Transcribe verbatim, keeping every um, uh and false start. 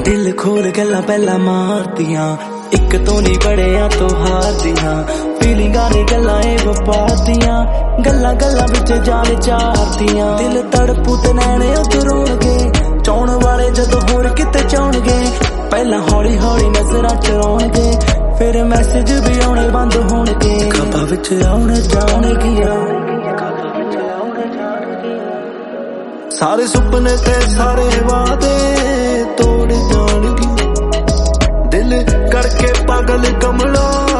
दिल खोल गल्लां पहला मारदियां, इक तो नहीं बड़िया तो हारदियां। फीलिंगां ने गल्लां ए वपादियां, गल्लां गल्लां विच जाल चारदियां। दिल तड़पू ते नैणे उतरोणगे, चाहण वाले जदों होर किते चाहणगे। पहला हौली हौली नजरां चराउणगे, फिर मैसेज भी आउणे बंद होणगे। खबा विच आउण जाणगियां, सारे सुपने ते सारे वादे तोड़ जाणगी। दिल करके पागल कमला